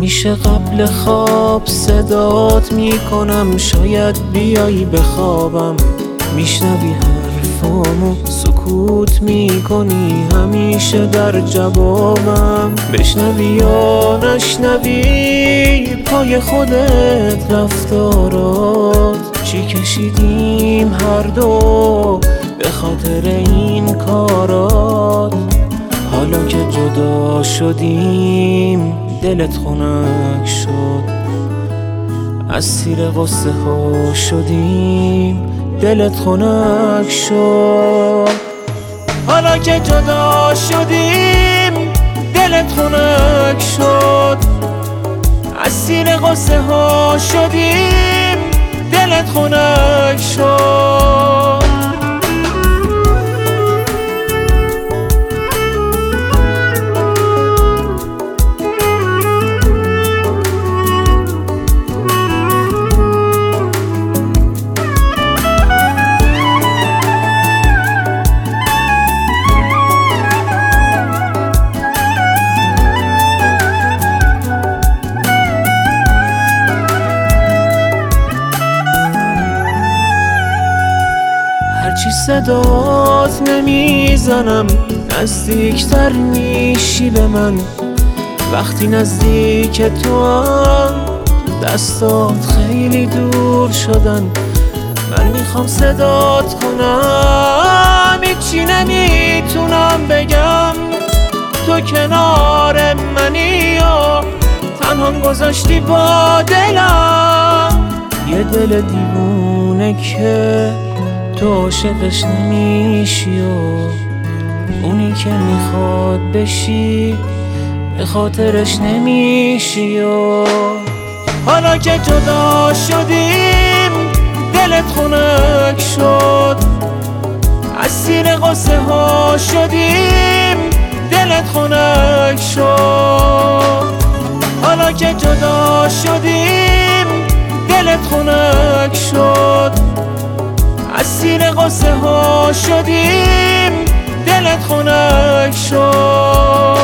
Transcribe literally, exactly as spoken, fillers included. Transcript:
همیشه قبل خواب صدات میکنم، شاید بیایی بخوابم. میشنوی حرفامو سکوت میکنی همیشه در جوابم. بشنوی یا نشنوی پای خودت رفتارات، چی کشیدیم هر دو به خاطر این کارات. حالا که جدا شدیم دلت خنک شد، اسیر قصه ها شدیم دلت خنک شد. حالا که جدا شدیم دلت خنک شد، اسیر قصه ها شدیم دلت خنک شد. هرچی صدات نمیزنم نزدیکتر میشی به من. وقتی نزدیک تو هم دستات خیلی دور شدن. من میخوام صدات کنم هیچی نمیتونم بگم. تو کنار منی و تنهام گذاشتی با دلم. یه دل دیوونه که تو عاشقش نمیشی و اونی که میخواد بشی به خاطرش نمیشی. و حالا که جدا شدیم دلت خنک شد، اسیر قصه ها شدیم دلت خنک شد. حالا که جدا شدیم دلت خنک شد، اسیر قصه ها شدیم دلت خنک شد.